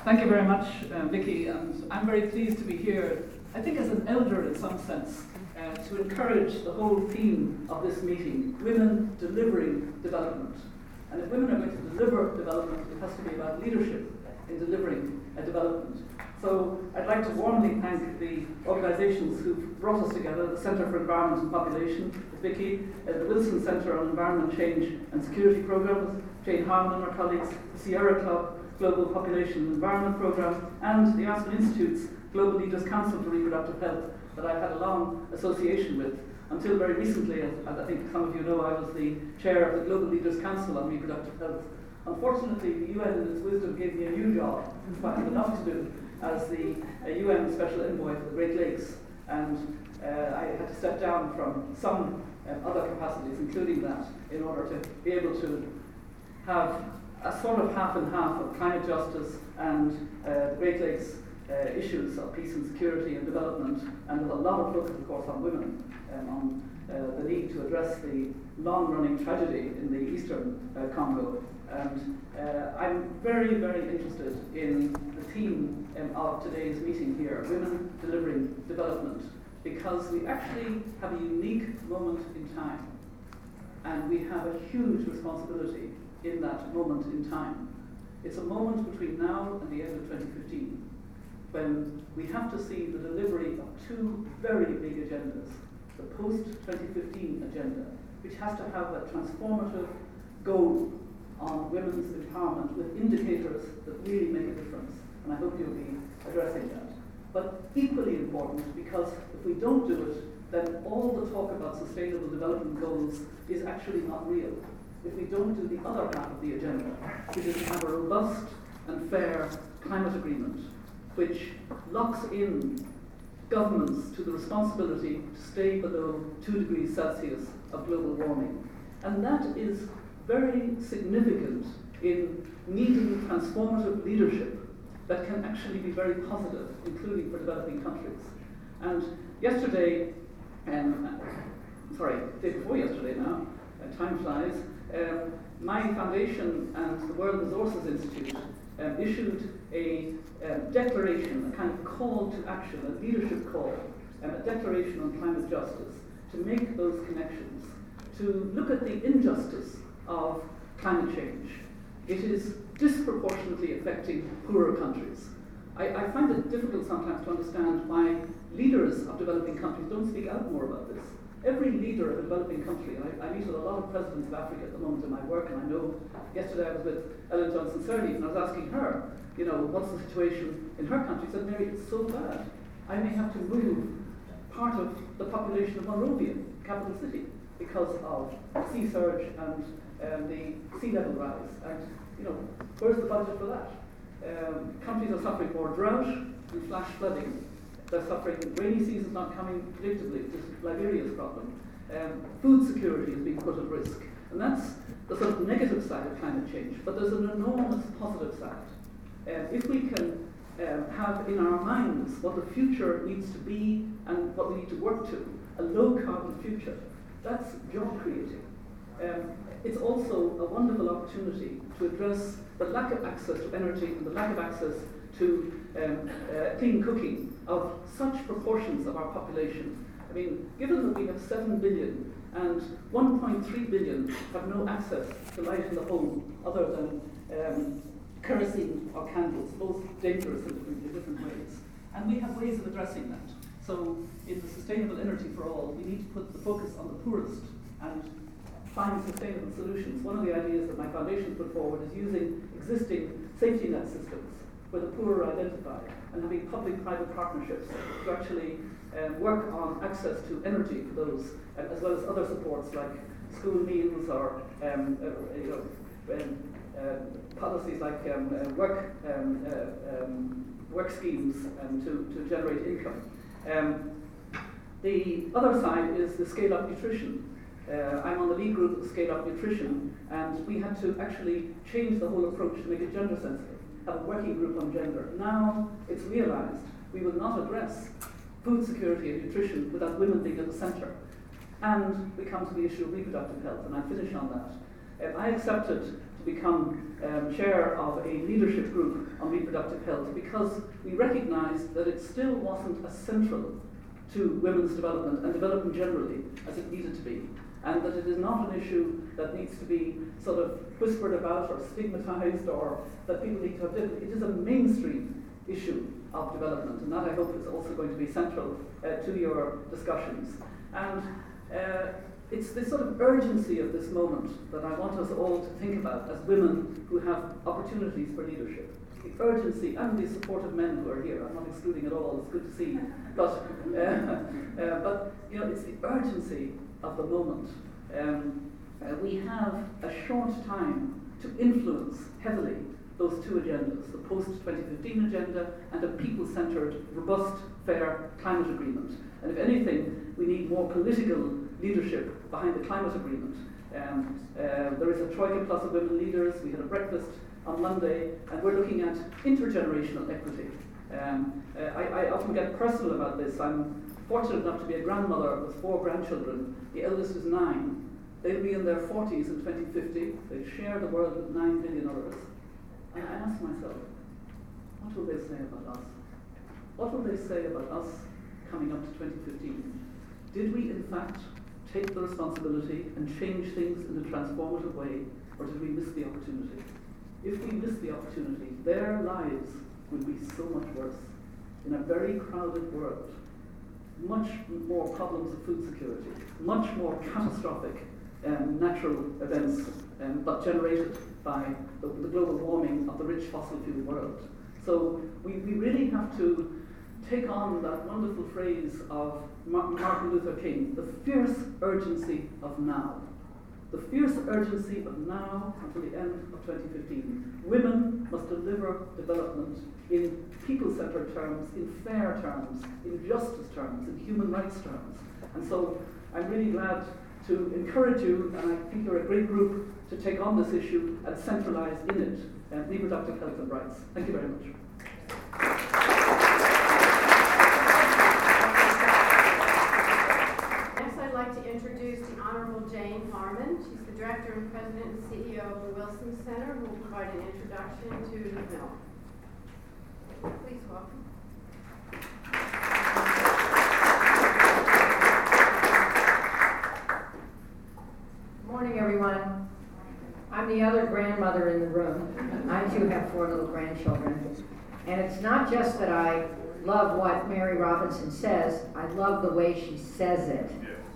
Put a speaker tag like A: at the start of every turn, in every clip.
A: Thank you very much, Vicky, and I'm very pleased to be here, I think as an elder in some sense, to encourage the whole theme of this meeting, women delivering development. And if women are going to deliver development, it has to be about leadership in delivering a development. So I'd like to warmly thank the organisations who've brought us together, the Centre for Environment and Population, with Vicky, the Wilson Centre on Environment Change and Security Programme, with Jane Harman and our colleagues, the Sierra Club Global Population and Environment Programme, and the Aspen Institute's Global Leaders Council for Reproductive Health that I've had a long association with. Until very recently, as I think some of you know, I was the chair of the Global Leaders Council on Reproductive Health. Unfortunately, the UN in its wisdom gave me a new job, which I have enough to do, as the UN Special Envoy for the Great Lakes, and I had to step down from some other capacities, including that, in order to be able to have a sort of half and half of climate justice and the Great Lakes issues of peace and security and development, and with a lot of focus, of course, on women, on the need to address the long-running tragedy in the eastern Congo. And I'm very, very interested in the theme of today's meeting here, women delivering development, because we actually have a unique moment in time, and we have a huge responsibility in that moment in time. It's a moment between now and the end of 2015, when we have to see the delivery of two very big agendas. The post-2015 agenda, which has to have a transformative goal on women's empowerment with indicators that really make a difference, and I hope you'll be addressing that. But equally important, because if we don't do it, then all the talk about sustainable development goals is actually not real. If we don't do the other half of the agenda, which is to have a robust and fair climate agreement, which locks in governments to the responsibility to stay below 2 degrees Celsius of global warming. And that is very significant in needing transformative leadership that can actually be very positive, including for developing countries. And yesterday, day before yesterday now, time flies, my foundation and the World Resources Institute issued a declaration, a kind of call to action, a leadership call, a declaration on climate justice, to make those connections, to look at the injustice of climate change. It is disproportionately affecting poorer countries. I find it difficult sometimes to understand why leaders of developing countries don't speak out more about this. Every leader of a developing country, and I meet with a lot of presidents of Africa at the moment in my work, and I know yesterday I was with Ellen Johnson Sirleaf, and I was asking her, what's the situation in her country? She said, Mary, it's so bad. I may have to move part of the population of Monrovia, capital city, because of sea surge and the sea level rise. And, where's the budget for that? Countries are suffering more drought and flash flooding. They're suffering, rainy season's not coming predictably, this is Liberia's problem. Food security is being put at risk. And that's the sort of negative side of climate change. But there's an enormous positive side. If we can have in our minds what the future needs to be and what we need to work to, a low carbon future, that's job creating. It's also a wonderful opportunity to address the lack of access to energy and the lack of access to clean cooking of such proportions of our population. I mean, given that we have 7 billion and 1.3 billion have no access to light in the home other than kerosene or candles, both dangerous in different ways. And we have ways of addressing that. So in the Sustainable Energy for All, we need to put the focus on the poorest and find sustainable solutions. One of the ideas that my foundation put forward is using existing safety net systems where the poor are identified and having public-private partnerships to actually work on access to energy for those, as well as other supports like school meals or policies like work schemes to generate income. The other side is the scale-up nutrition. I'm on the lead group of Scale-Up Nutrition, and we had to actually change the whole approach to make it gender sensitive, have a working group on gender. Now it's realized we will not address food security and nutrition without women being at the center. And we come to the issue of reproductive health, and I finish on that. I accepted to become chair of a leadership group on reproductive health, because we recognised that it still wasn't as central to women's development and development generally as it needed to be, and that it is not an issue that needs to be sort of whispered about or stigmatised, or that people need to have different. It is a mainstream issue of development, and that I hope is also going to be central to your discussions. And it's this sort of urgency of this moment that I want us all to think about as women who have opportunities for leadership. The urgency, and the supportive men who are here, I'm not excluding at all, it's good to see. But it's the urgency of the moment. We have a short time to influence heavily those two agendas, the post-2015 agenda and a people-centred, robust, fair climate agreement. And if anything, we need more political leadership behind the climate agreement. There is a Troika Plus of women leaders. We had a breakfast on Monday, and we're looking at intergenerational equity. I often get personal about this. I'm fortunate enough to be a grandmother with 4 grandchildren. The eldest is 9. They'll be in their 40s in 2050. They share the world with 9 billion others. And I ask myself, what will they say about us? What will they say about us coming up to 2015? Did we, in fact, take the responsibility and change things in a transformative way, or did we miss the opportunity? If we miss the opportunity, their lives will be so much worse. In a very crowded world, much more problems of food security, much more catastrophic natural events, but generated by the global warming of the rich fossil fuel world. So we really have to take on that wonderful phrase of Martin Luther King, the fierce urgency of now. The fierce urgency of now until the end of 2015. Women must deliver development in people-centered terms, in fair terms, in justice terms, in human rights terms. And so I'm really glad to encourage you, and I think you're a great group, to take on this issue and centralise in it reproductive health and rights. Thank you very much.
B: Next, I'd like to introduce the Honorable Jane Harmon. She's the Director and President and CEO of the Wilson Center, who will provide an introduction to the film. Please welcome.
C: Good morning, everyone. I'm the other grandmother in the room. I too have 4 little grandchildren. And it's not just that I love what Mary Robinson says, I love the way she says it.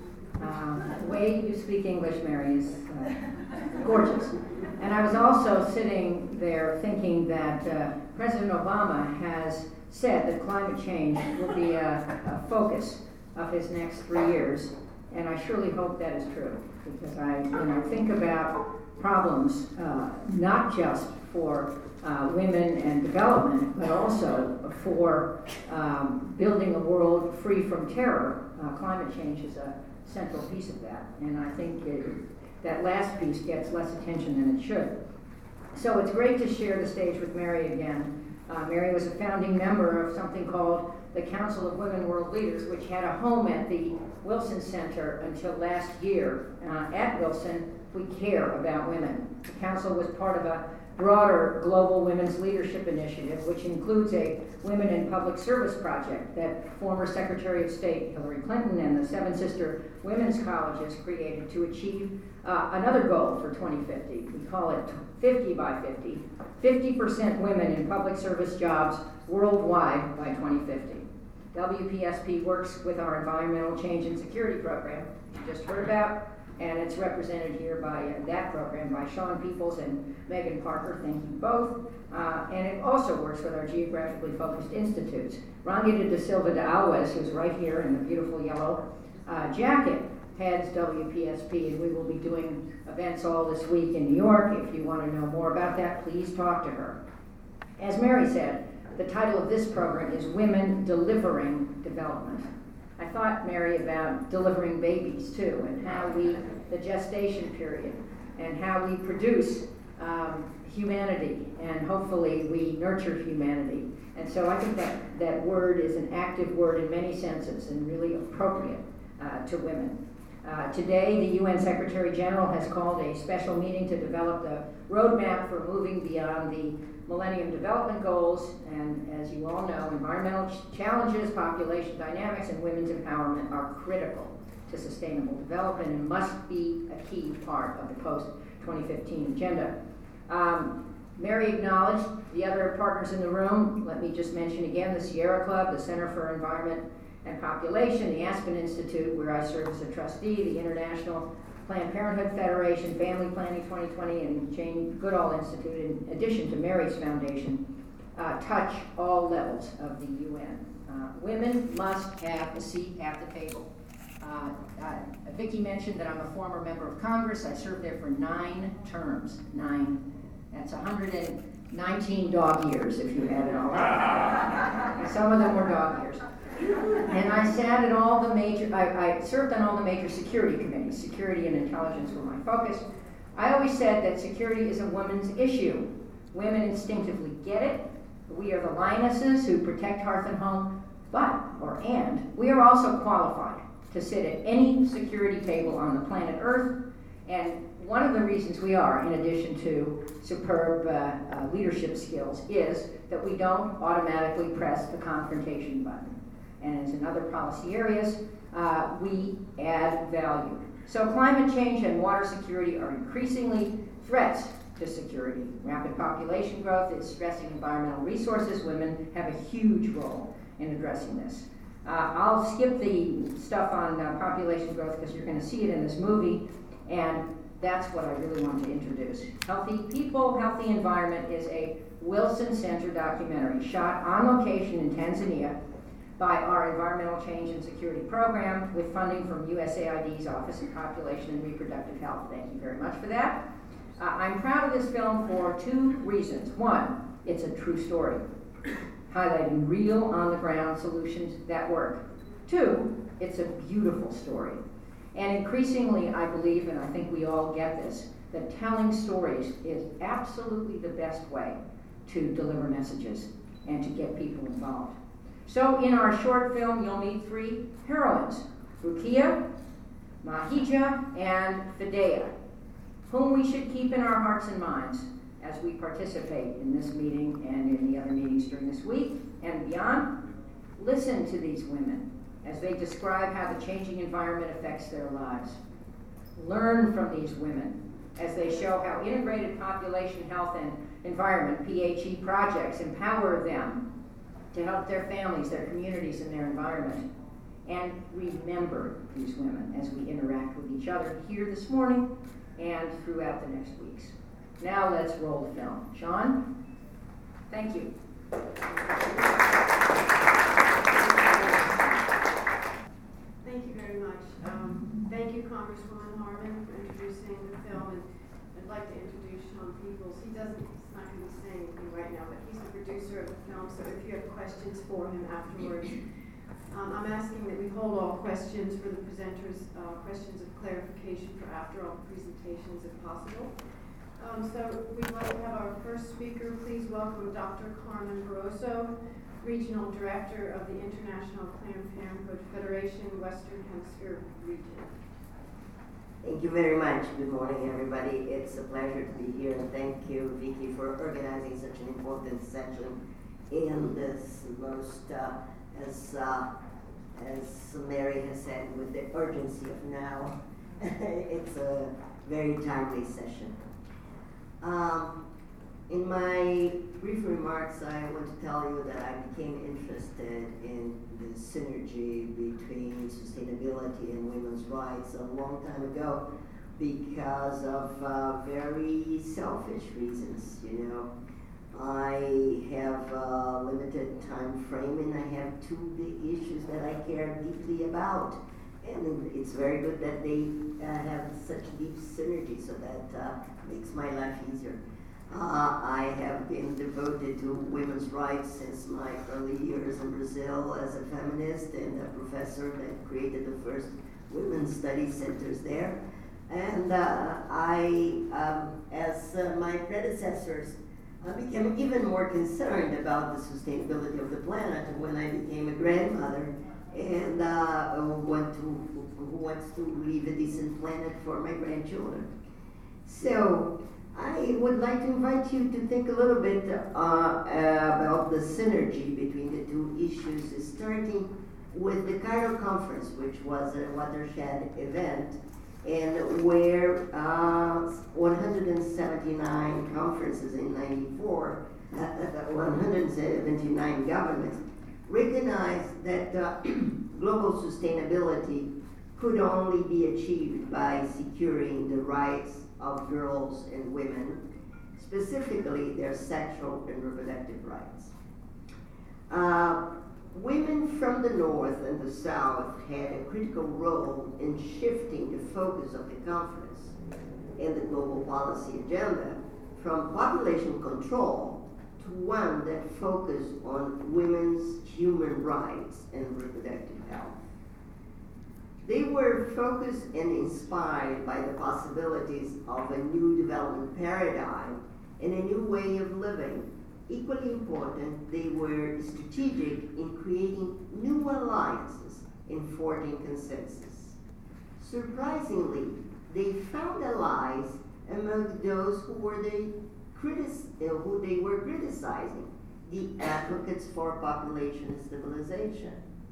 C: The way you speak English, Mary, is gorgeous. And I was also sitting there thinking that President Obama has said that climate change will be a focus of his next 3 years. And I surely hope that is true, because I think about problems not just for women and development, but also for building a world free from terror. Climate change is a central piece of that, and I think that last piece gets less attention than it should. So it's great to share the stage with Mary again. Mary was a founding member of something called the Council of Women World Leaders, which had a home at the Wilson Center until last year. At Wilson, we care about women. The council was part of a broader global women's leadership initiative, which includes a Women in Public Service project that former Secretary of State Hillary Clinton and the Seven Sister Women's Colleges created to achieve another goal for 2050. We call it 50 by 50, 50% women in public service jobs worldwide by 2050. WPSP works with our Environmental Change and Security Program, you just heard about, and it's represented here by that program by Sean Peoples and Megan Parker, thank you both. And it also works with our geographically focused institutes. Rangita da Silva de Alves, who's right here in the beautiful yellow jacket, heads WPSP, and we will be doing events all this week in New York. If you want to know more about that, please talk to her. As Mary said, the title of this program is Women Delivering Development. I thought, Mary, about delivering babies too, and how the gestation period, and how we produce humanity, and hopefully we nurture humanity. And so I think that word is an active word in many senses and really appropriate to women. Today, the UN Secretary General has called a special meeting to develop the roadmap for moving beyond the Millennium Development Goals. And as you all know, environmental challenges, population dynamics, and women's empowerment are critical to sustainable development and must be a key part of the post-2015 agenda. Mary acknowledged the other partners in the room. Let me just mention again the Sierra Club, the Center for Environment and Population, the Aspen Institute, where I serve as a trustee, the International Planned Parenthood Federation, Family Planning 2020, and Jane Goodall Institute, in addition to Mary's foundation, touch all levels of the UN. Women must have a seat at the table. Vicki mentioned that I'm a former member of Congress. I served there for 9 terms. 9. That's 119 dog years, if you add it all up. And some of them were dog years. And I sat at all the major, I served on all the major security committees. Security and intelligence were my focus. I always said that security is a woman's issue. Women instinctively get it. We are the lionesses who protect hearth and home, and we are also qualified to sit at any security table on the planet Earth. And one of the reasons we are, in addition to superb leadership skills, is that we don't automatically press the confrontation button. And as in other policy areas, we add value. So climate change and water security are increasingly threats to security. Rapid population growth is stressing environmental resources. Women have a huge role in addressing this. I'll skip the stuff on population growth because you're going to see it in this movie, and that's what I really want to introduce. Healthy People, Healthy Environment is a Wilson Center documentary shot on location in Tanzania by our Environmental Change and Security Program with funding from USAID's Office of Population and Reproductive Health. Thank you very much for that. I'm proud of this film for 2 reasons. One, it's a true story, highlighting real on-the-ground solutions that work. 2, it's a beautiful story. And increasingly, I believe, and I think we all get this, that telling stories is absolutely the best way to deliver messages and to get people involved. So in our short film, you'll meet 3 heroines, Rukia, Mahija, and Fidea, whom we should keep in our hearts and minds as we participate in this meeting and in the other meetings during this week and beyond. Listen to these women as they describe how the changing environment affects their lives. Learn from these women as they show how integrated population health and environment, PHE projects, empower them to help their families, their communities, and their environment. And remember these women as we interact with each other here this morning and throughout the next weeks. Now let's roll the film. Sean? Thank you.
B: Thank you very much. Thank you, Congresswoman Harman, for introducing the film. And I'd like to introduce Sean Peoples. He's not going to be saying anything right now, but he's the producer of the film. So if you have questions for him afterwards, I'm asking that we hold all questions for the presenters, questions of clarification for after all presentations if possible. So we'd like to have our first speaker. Please welcome Dr. Carmen Barroso, Regional Director of the International Planned Parenthood Federation, Western Hemisphere Region.
D: Thank you very much. Good morning, everybody. It's a pleasure to be here, and thank you, Vicki, for organizing such an important session in this most, as Mary has said, with the urgency of now. It's a very timely session. In my brief remarks, I want to tell you that I became interested in the synergy between sustainability and women's rights a long time ago because of very selfish reasons, you know. I have a limited time frame and I have 2 big issues that I care deeply about. And it's very good that they have such deep synergy, so that makes my life easier. I have been devoted to women's rights since my early years in Brazil as a feminist and a professor that created the first women's studies centers there. And as my predecessors, I became even more concerned about the sustainability of the planet when I became a grandmother and who wants to leave a decent planet for my grandchildren. So I would like to invite you to think a little bit about the synergy between the two issues, starting with the Cairo Conference, which was a watershed event, and where 179 conferences in 94, 179 governments recognized that global sustainability could only be achieved by securing the rights of girls and women, specifically their sexual and reproductive rights. Women from the North and the South had a critical role in shifting the focus of the conference and the global policy agenda from population control to one that focused on women's human rights and reproductive health. They were focused and inspired by the possibilities of a new development paradigm and a new way of living. Equally important, they were strategic in creating new alliances and forging consensus. Surprisingly, they found allies among those who they were criticizing, the advocates for population stabilization.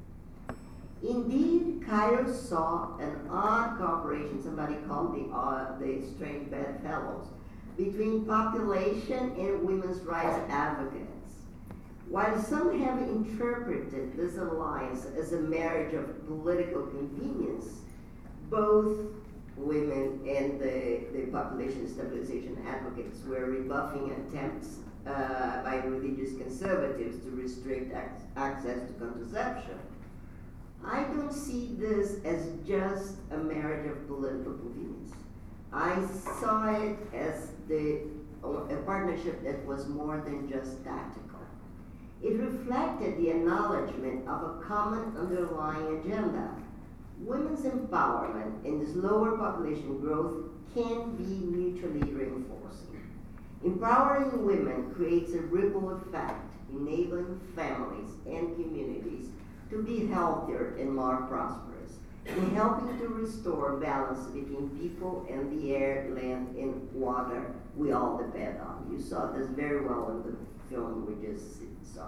D: Indeed, Cairo saw an odd cooperation, somebody called the strange bedfellows, between population and women's rights advocates. While some have interpreted this alliance as a marriage of political convenience, both women and the population stabilization advocates were rebuffing attempts by religious conservatives to restrict access to contraception. I don't see this as just a marriage of political convenience. I saw it as a partnership that was more than just tactical. It reflected the acknowledgement of a common underlying agenda. Women's empowerment and slower population growth can be mutually reinforcing. Empowering women creates a ripple effect, enabling families and communities to be healthier and more prosperous, and helping to restore balance between people and the air, land, and water we all depend on. You saw this very well in the film we just saw.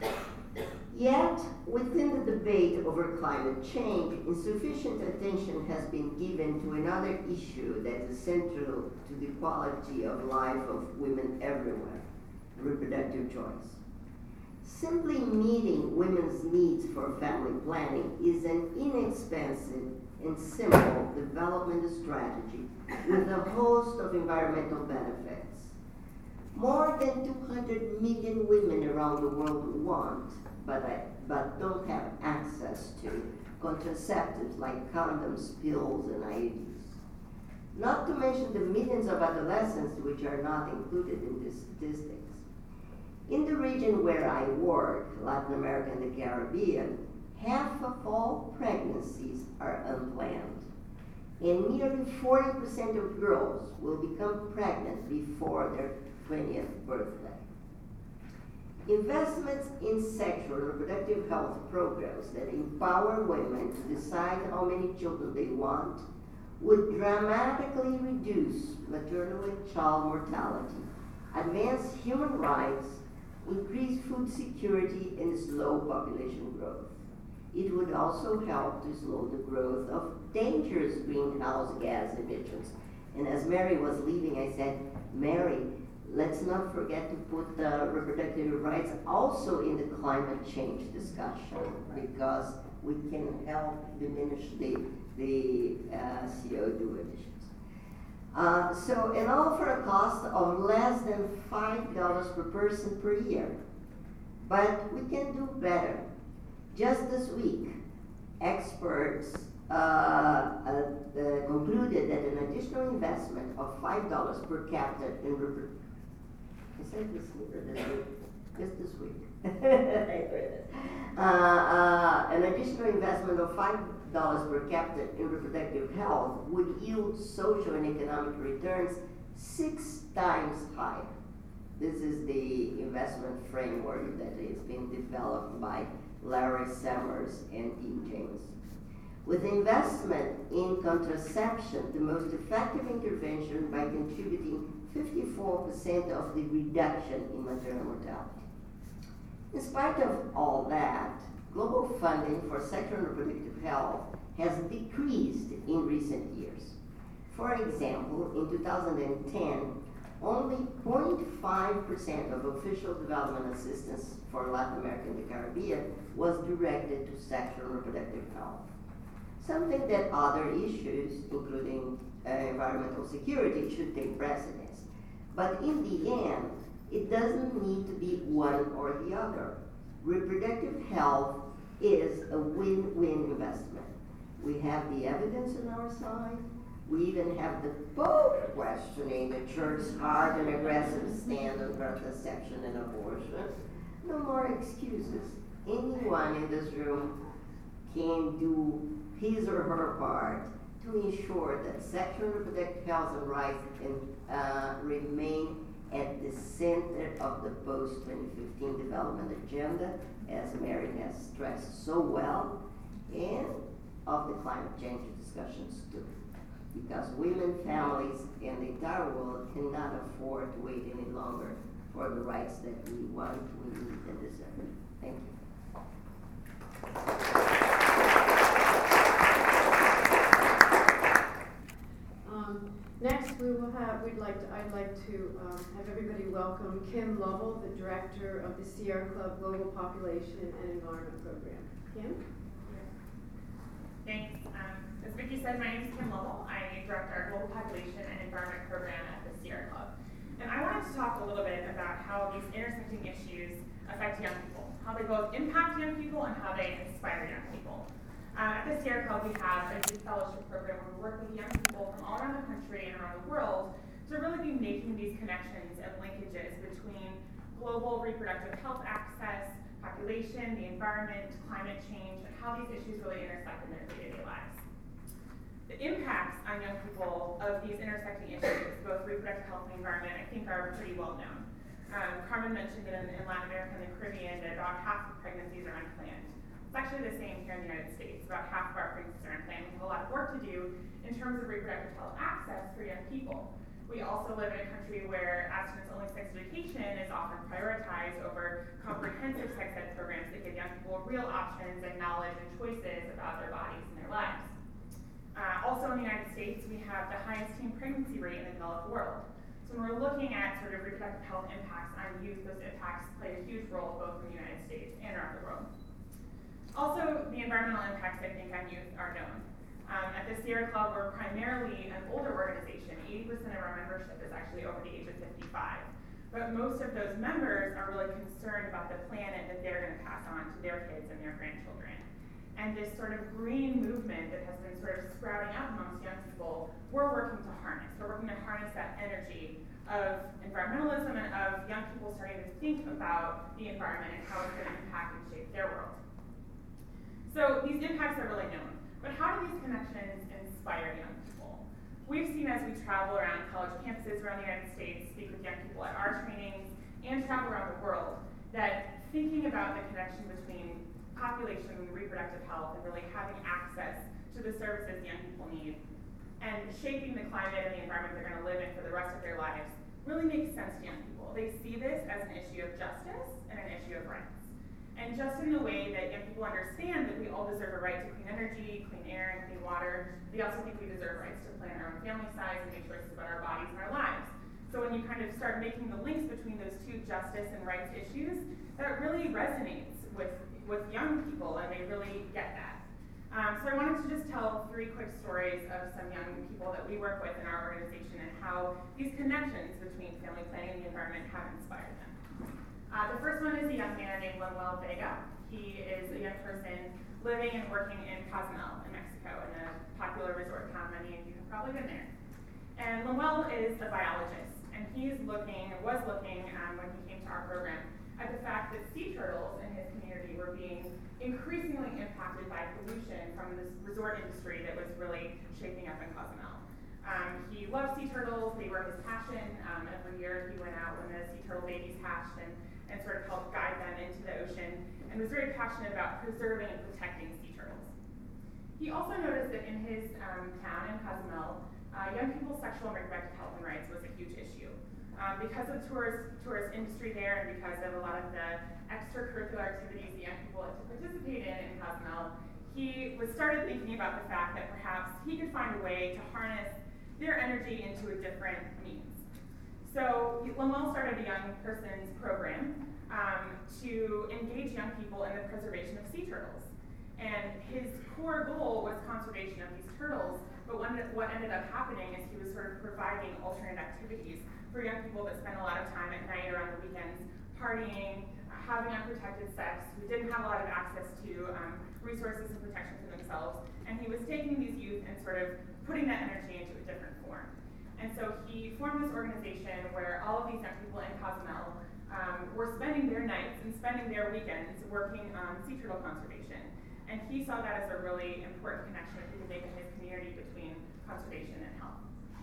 D: Yet, within the debate over climate change, insufficient attention has been given to another issue that is central to the quality of life of women everywhere: reproductive choice. Simply meeting women's needs for family planning is an inexpensive and simple development strategy with a host of environmental benefits. More than 200 million women around the world want, but don't have access to, contraceptives like condoms, pills, and IUDs. Not to mention the millions of adolescents which are not included in these statistics. In the region where I work, Latin America and the Caribbean, half of all pregnancies are unplanned. And nearly 40% of girls will become pregnant before their 20th birthday. Investments in sexual and reproductive health programs that empower women to decide how many children they want would dramatically reduce maternal and child mortality, advance human rights, increase food security, and slow population growth. It would also help to slow the growth of dangerous greenhouse gas emissions. And as Mary was leaving, I said, Mary, let's not forget to put reproductive rights also in the climate change discussion, because we can help diminish the CO2 emissions. And all for a cost of less than $5 per person per year. But we can do better. Just this week, experts concluded that an additional investment of $5 per capita in reproductive. I said this week or this week? Just this week. An additional investment of $5 per capita in reproductive health would yield social and economic returns 6 times higher. This is the investment framework that is being developed by Larry Summers and Dean James. With investment in contraception, the most effective intervention by contributing 54% of the reduction in maternal mortality. In spite of all that, global funding for sexual and reproductive health has decreased in recent years. For example, in 2010, only 0.5% of official development assistance for Latin America and the Caribbean was directed to sexual and reproductive health. Something that other issues, including environmental security, should take precedence. But in the end, it doesn't need to be one or the other. Reproductive health is a win-win investment. We have the evidence on our side. We even have the Pope questioning the church's hard and aggressive stand on contraception and abortion. No more excuses. Anyone in this room can do his or her part to ensure that sexual and reproductive health and rights can remain at the center of the post-2015 development agenda, as Mary has stressed so well, and of the climate change discussions too. Because women, families, and the entire world cannot afford to wait any longer for the rights that we want, we need, and deserve. Thank you.
B: Next, I'd like to have everybody welcome Kim Lovell, the director of the Sierra Club Global Population and Environment Program. Kim?
E: Thanks. As Vicki said, my name is Kim Lovell. I direct our Global Population and Environment Program at the Sierra Club. And I wanted to talk a little bit about how these intersecting issues affect young people, how they both impact young people and how they inspire young people. At the Sierra Club, we have a youth fellowship program where we work with young people from all around the country and around the world to really be making these connections and linkages between global reproductive health access, population, the environment, climate change, and how these issues really intersect in their day-to-day lives. The impacts on young people of these intersecting issues, both reproductive health and environment, I think are pretty well known. Carmen mentioned that in Latin America and the Caribbean that about half of pregnancies are unplanned. It's actually the same here in the United States. About half of our pregnancies are unplanned. We have a lot of work to do in terms of reproductive health access for young people. We also live in a country where abstinence-only sex education is often prioritized over comprehensive sex ed programs that give young people real options and knowledge and choices about their bodies and their lives. Also in the United States, we have the highest teen pregnancy rate in the developed world. So when we're looking at sort of reproductive health impacts on youth, those impacts play a huge role both in the United States and around the world. Also, the environmental impacts, I think, on youth are known. At the Sierra Club, we're primarily an older organization. 80% of our membership is actually over the age of 55. But most of those members are really concerned about the planet that they're going to pass on to their kids and their grandchildren. And this sort of green movement that has been sort of sprouting up amongst young people, we're working to harness. We're working to harness that energy of environmentalism and of young people starting to think about the environment and how it's going to impact and shape their world. So these impacts are really known, but how do these connections inspire young people? We've seen as we travel around college campuses around the United States, speak with young people at our trainings, and travel around the world, that thinking about the connection between population and reproductive health and really having access to the services young people need and shaping the climate and the environment they're going to live in for the rest of their lives really makes sense to young people. They see this as an issue of justice and an issue of rights. And just in the way that young people understand that we all deserve a right to clean energy, clean air, and clean water, they also think we deserve rights to plan our own family size and make choices about our bodies and our lives. So when you kind of start making the links between those two justice and rights issues, that really resonates with young people, and they really get that. So I wanted to just tell 3 quick stories of some young people that we work with in our organization and how these connections between family planning and the environment have inspired them. The first one is a young man named Manuel Vega. He is a young person living and working in Cozumel in Mexico, in a popular resort town. Many of you have probably been there. And Manuel is a biologist, and he was looking when he came to our program at the fact that sea turtles in his community were being increasingly impacted by pollution from this resort industry that was really shaping up in Cozumel. He loved sea turtles. They were his passion. Every year he went out when the sea turtle babies hatched and sort of helped guide them into the ocean, and was very passionate about preserving and protecting sea turtles. He also noticed that in his town in Cozumel, young people's sexual and reproductive health and rights was a huge issue. Because of tourist industry there and because of a lot of the extracurricular activities the young people like to participate in Cozumel, he started thinking about the fact that perhaps he could find a way to harness their energy into a different means. So Lemuel started a young person's program to engage young people in the preservation of sea turtles. And his core goal was conservation of these turtles, but what ended up happening is he was sort of providing alternate activities for young people that spend a lot of time at night or on the weekends partying, having unprotected sex, who didn't have a lot of access to resources and protection for themselves. And he was taking these youth and sort of putting that energy into a different form. And so he formed this organization where all of these young people in Cozumel were spending their nights and spending their weekends working on sea turtle conservation. And he saw that as a really important connection that he could make in his community between conservation and health.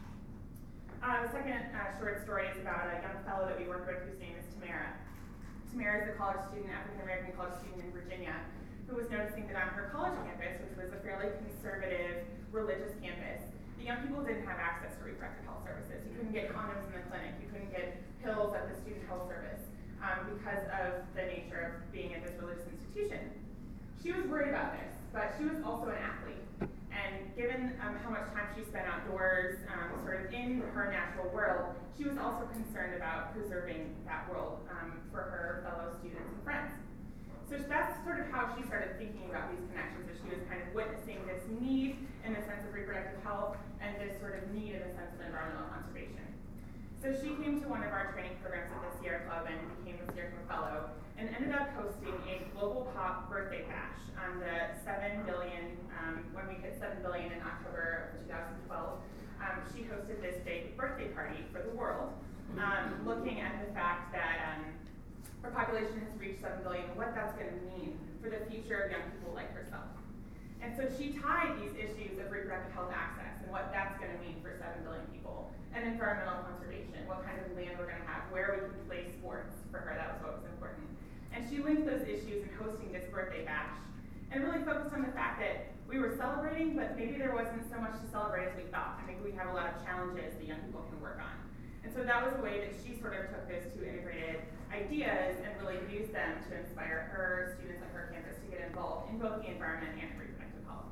E: The second short story is about a young fellow that we worked with whose name is Tamara. Tamara is a college student, African-American college student in Virginia, who was noticing that on her college campus, which was a fairly conservative religious campus, the young people didn't have access to reproductive health services. You couldn't get condoms in the clinic. You couldn't get pills at the student health service because of the nature of being at this religious institution. She was worried about this, but she was also an athlete. And given how much time she spent outdoors, sort of in her natural world, she was also concerned about preserving that world for her fellow students and friends. So that's sort of how she started thinking about these connections, as she was kind of witnessing this need in the sense of reproductive health and this sort of need in the sense of environmental conservation. So she came to one of our training programs at the Sierra Club and became a Sierra Club Fellow and ended up hosting a Global Pop birthday bash on the 7 billion, when we hit 7 billion in October of 2012. She hosted this big birthday party for the world, looking at the fact that our population has reached 7 billion, what that's going to mean for the future of young people like herself. And so she tied these issues of reproductive health access and what that's going to mean for 7 billion people, and environmental conservation, what kind of land we're going to have, where we can play sports. For her, that was what was important. And she linked those issues in hosting this birthday bash, and really focused on the fact that we were celebrating, but maybe there wasn't so much to celebrate as we thought. I think we have a lot of challenges that young people can work on. And so that was a way that she sort of took this to integrated ideas and really used them to inspire her students at her campus to get involved in both the environment and reproductive health.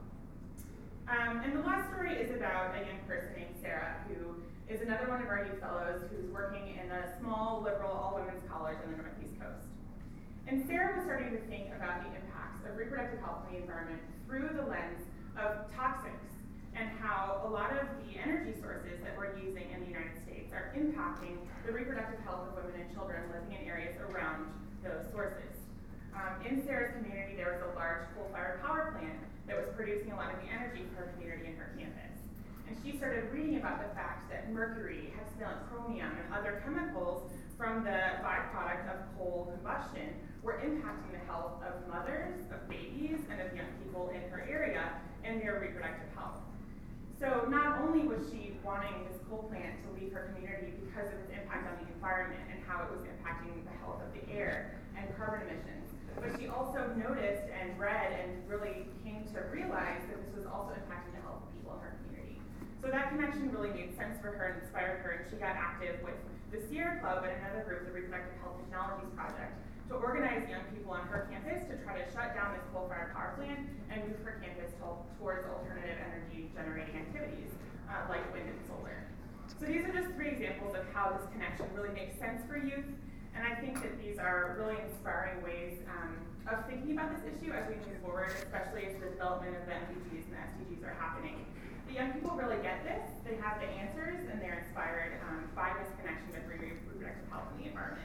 E: And the last story is about a young person named Sarah, who is another one of our youth fellows who's working in a small liberal all-women's college on the Northeast Coast. And Sarah was starting to think about the impacts of reproductive health on the environment through the lens of toxics and how a lot of the energy sources that we're using in the United States are impacting the reproductive health of women and children living in areas around those sources. In Sarah's community, there was a large coal-fired power plant that was producing a lot of the energy for her community and her campus. And she started reading about the fact that mercury, hexavalent chromium, and other chemicals from the byproduct of coal combustion were impacting the health of mothers, of babies, and of young people in her area and their reproductive health. So not only was she wanting this coal plant to leave her community because of its impact on the environment and how it was impacting the health of the air and carbon emissions, but she also noticed and read and really came to realize that this was also impacting the health of people in her community. So that connection really made sense for her and inspired her, and she got active with the Sierra Club and another group, the Reproductive Health Technologies Project, to organize young people on her campus to try to shut down this coal-fired power plant and move her campus towards alternative energy generating activities like wind and solar. So these are just 3 examples of how this connection really makes sense for youth, and I think that these are really inspiring ways of thinking about this issue as we move forward, especially as the development of the MDGs and the SDGs are happening. The young people really get this, they have the answers, and they're inspired by this connection with reproductive health and the environment.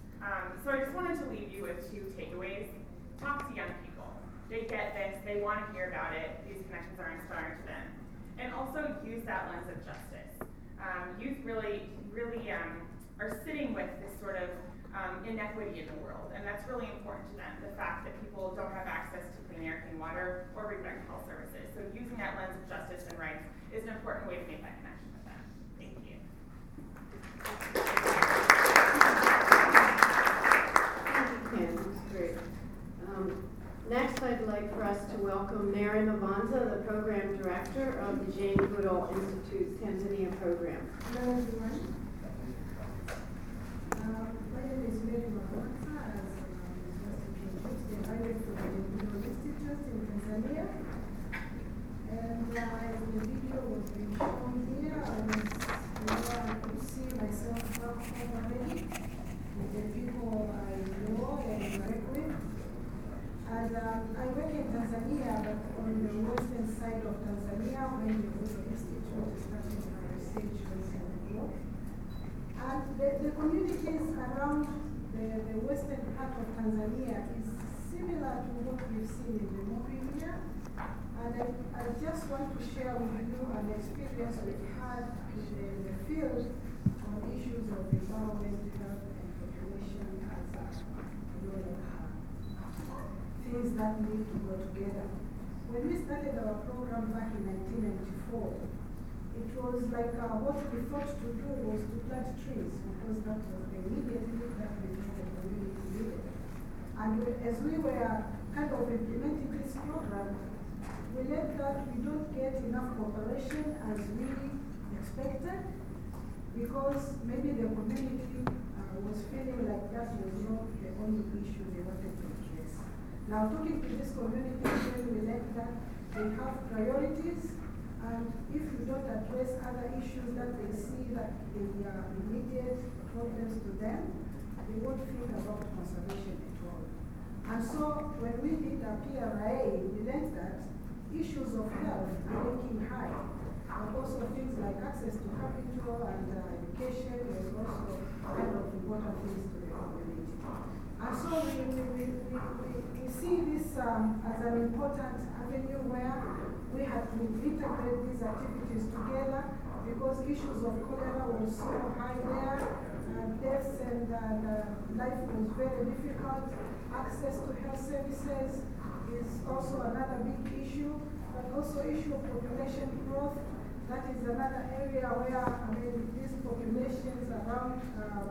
E: So I just wanted to leave you with 2 takeaways. Talk to young people. They get this, they want to hear about it, these connections are inspiring to them. And also use that lens of justice. Youth really are sitting with this sort of inequity in the world, and that's really important to them, the fact that people don't have access to clean air, clean water, or reproductive health services. So using that lens of justice and rights is an important way to make that connection with them. Thank you.
B: Thank you, Ken. That's great. Next, I'd like for us to welcome Mary Mavanza, the Program Director of the Jane Goodall Institute's Tanzania Program.
F: Hello, everyone. And I work in Tanzania, but on the western side of Tanzania, where the Uhuru Institute is starting my research recently. And the communities around the western part of Tanzania is similar to what we've seen in the Mobi area. And I just want to share with you an experience we've had in the field on issues of environment, health, and population as things that need to go together. When we started our program back in 1994, it was like what we thought to do was to plant trees, because that was the immediate need that we thought the community needed. And as we were kind of implementing this program, we learned that we don't get enough cooperation as we expected, because maybe the community was feeling like that was not the only issue they wanted to address. Now, talking to this community, we learned that they have priorities, and if you don't address other issues that they see that they are immediate problems to them, they won't think about conservation at all. And so, when we did our PRA, we learned that issues of health are ranking high, and also things like access to capital and education is also kind of important things to the community. And so we see this as an important avenue where we had to integrate these activities together, because issues of cholera were so high there, deaths and life was very difficult. Access to health services is also another big issue, but also issue of population growth. That is another area where, these populations around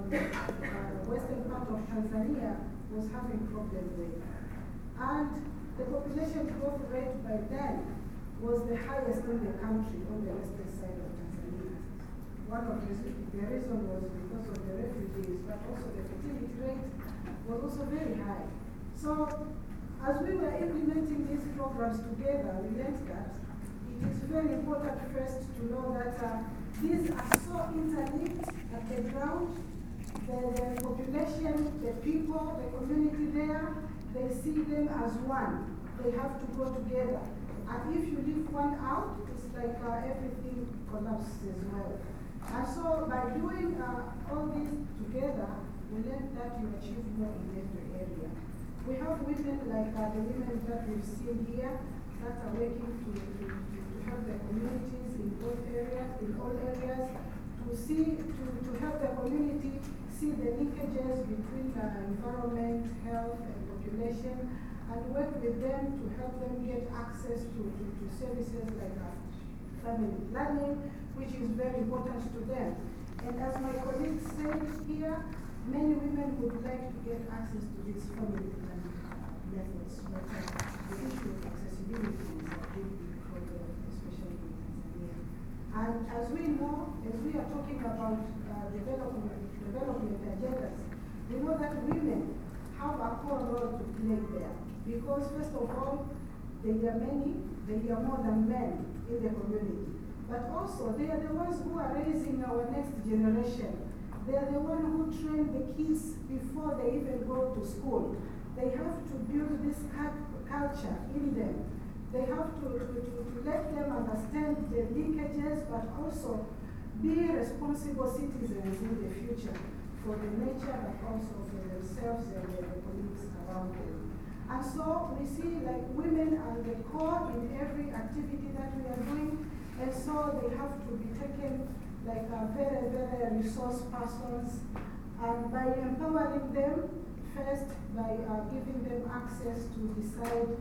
F: western part of Tanzania was having problems with. And the population growth rate by then was the highest in the country on the western side of Tanzania. One of the reasons was because of the refugees, but also the fertility rate was also very high. So, as we were implementing these programs together, we learned that it is very important first to know that these are so interlinked at the ground. The population, the people, the community there, they see them as one. They have to go together. And if you leave one out, it's like everything collapses as well. And so by doing all these together, we learn that you achieve more in every area. We have women like the women that we've seen here that are working to help the communities in all areas, to help the community see the linkages between environment, health, and population, and work with them to help them get access to services like family planning, which is very important to them. And as my colleague said here, many women would like to get access to these family planning methods, but the issue of accessibility is a big problem, especially in Tanzania. And as we know, as we are talking about development agendas, we know that women have a core role to play there. Because first of all, they are many, they are more than men in the community. But also, they are the ones who are raising our next generation. They are the ones who train the kids before they even go to school. They have to build this culture in them. They have to let them understand the linkages, but also be responsible citizens in the future for the nature, but also for themselves and the colleagues around them. And so we see like women are the core in every activity that we are doing, and so they have to be taken like very, very resource persons, and by empowering them, first by giving them access to decide,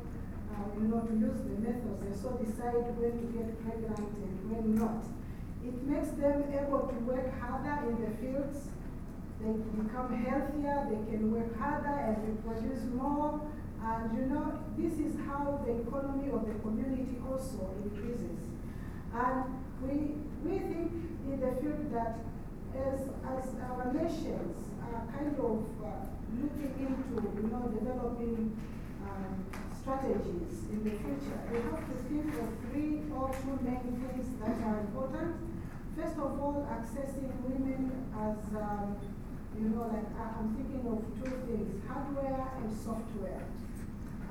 F: to use the methods, and so decide when to get pregnant and when not. It makes them able to work harder in the fields. They become healthier, they can work harder and reproduce more. And this is how the economy of the community also increases. And we think in the field that as our nations are kind of looking into developing strategies in the future, we have to think of 3 or 2 main things that are important. First of all, accessing women as I'm thinking of 2 things, hardware and software.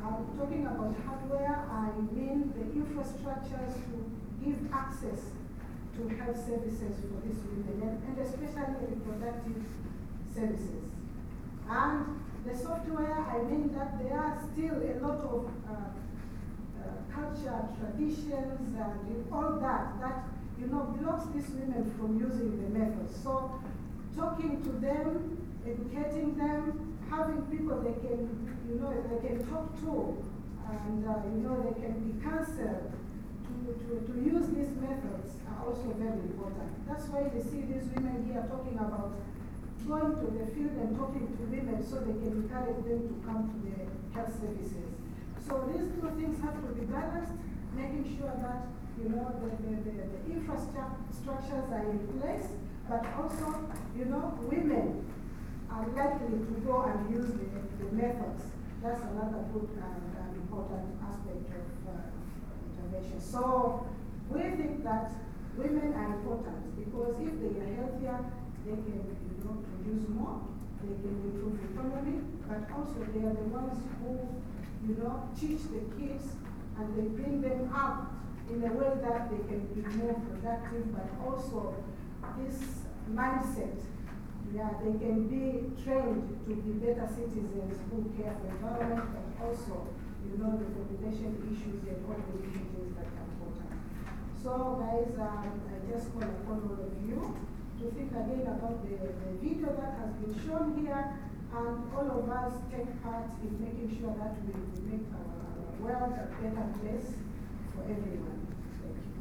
F: Talking about hardware, I mean the infrastructures to give access to health services for these women, and especially reproductive services. And the software, I mean that there are still a lot of culture, traditions, and all that blocks these women from using the methods. So talking to them, educating them, having people they can talk to, and they can be counseled to use these methods are also very important. That's why you see these women here talking about going to the field and talking to women so they can encourage them to come to the health services. So these two things have to be balanced, making sure that the infrastructures are in place, but also women are likely to go and use the methods. That's another good and important aspect of intervention. So we think that women are important because if they are healthier, they can produce more, they can improve the economy, but also they are the ones who teach the kids and they bring them up in a way that they can be more productive, but also this mindset. Yeah, they can be trained to be better citizens who care for the environment, but also, the population issues and all the issues that are important. So, guys, I just want to call all of you to think again about the video that has been shown here, and all of us take part in making sure that we make our world a better place for everyone. Thank you.